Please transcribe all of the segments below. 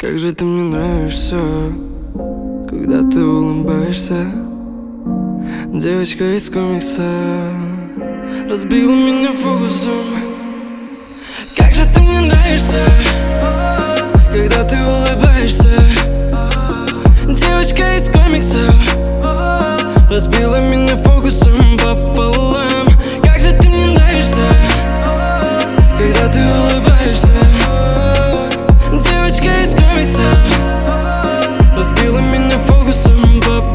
Как же ты мне нравишься, когда ты улыбаешься. Девочка из комикса разбила меня фокусом. Как же ты мне нравишься, когда ты улыбаешься. Девочка из комикса разбила меня фокусом пополам. Как же ты мне нравишься, когда ты улыбаешься. Девочка из комикса разбила меня фокусом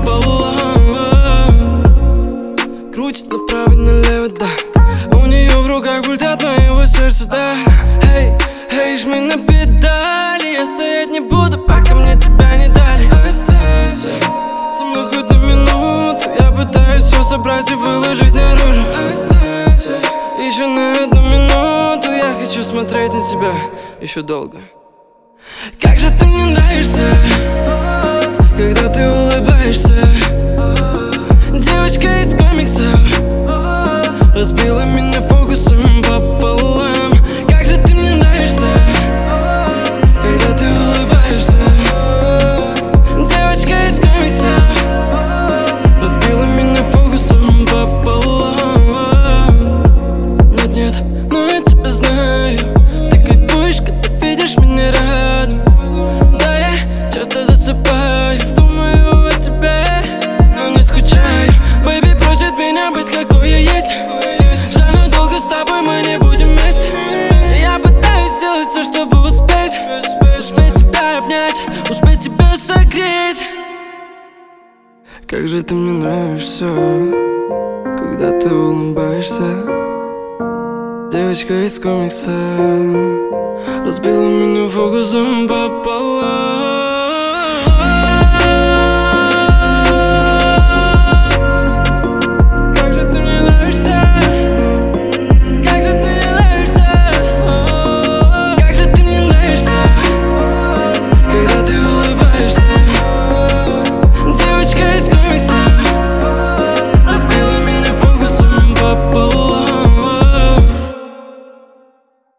пополам. Крутит направо и налево, да. У нее в руках пульт от моего сердца, да. Эй, жми на педали. Я стоять не буду, пока мне тебя не дали. Оставайся со мной хоть на минуту. Я пытаюсь все собрать и выложить наружу. Оставайся еще на одну минуту. Я хочу смотреть на тебя еще долго. Как же ты мне нравишься, когда ты улыбаешься. Девочка из комикса разбила меня фокусом пополам. Как же ты мне нравишься, когда ты улыбаешься. Девочка из комикса разбила меня фокусом пополам. Нет, но я тебя знаю. Ты кайфуешь, когда видишь меня рядом. Да, я часто засыпаю, думаю о тебе, но не скучаю. Бэйби просит меня быть какой я есть. Жаль, но долго с тобой мы не будем вместе. Я пытаюсь сделать все, чтобы успеть. Успеть тебя обнять, успеть тебя согреть. Как же ты мне нравишься, когда ты улыбаешься. Девочка из комикса разбила меня фокусом пополам.